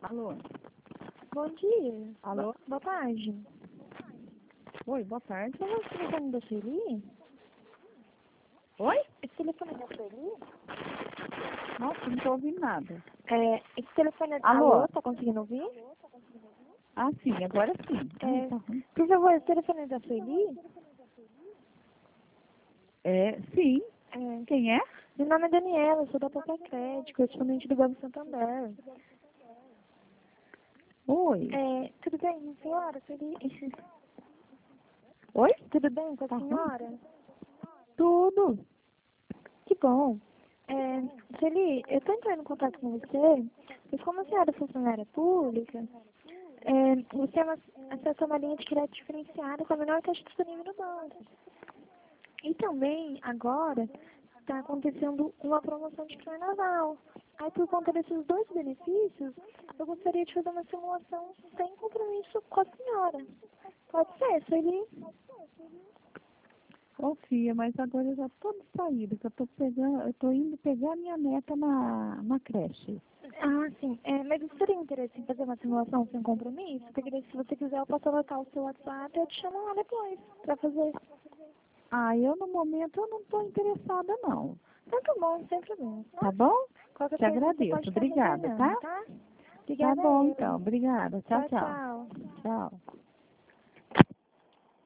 Alô? Bom dia. Alô? Boa tarde. Oi, boa tarde. Você é o telefone da Sueli? Oi? Esse telefone é da Sueli? Nossa, não tô ouvindo nada. Esse telefone é... Alô? Alô, tá conseguindo ouvir? Ah, sim, agora sim. Ai, tá ruim. Por favor, esse telefone é da Sueli? Sim. Quem é? Meu nome é Daniela, sou da Papa Crédito, correspondente do Banco Santander. Oi. Tudo bem, senhora? Sueli? Oi? Tudo bem com a Tá ruim? senhora? Tudo. Que bom. Sueli, eu tô entrando em contato com você, porque como a senhora é funcionária pública, você tem acesso a uma linha de crédito diferenciada com a menor taxa disponível no banco. E também, agora, está acontecendo uma promoção de carnaval. Aí, por conta desses dois benefícios, eu gostaria de fazer uma simulação sem compromisso com a senhora. Pode ser, Sueli? Ô, filha, mas agora eu já tô distraída, que eu tô indo pegar minha neta na creche. Ah, sim. Mas você teria interesse em fazer uma simulação sem compromisso? Porque daí, se você quiser, eu posso anotar o seu WhatsApp e eu te chamo lá depois para fazer. Ah, no momento, eu não tô interessada, não. Então tá bom, sem problema. Tá bom? Qualquer Te coisa você agradeço. pode estar Obrigada, retornando, tá? tá? Tá Obrigada a bom, eu. então. Obrigada. Tchau, Tchau, tchau. tchau. Tchau.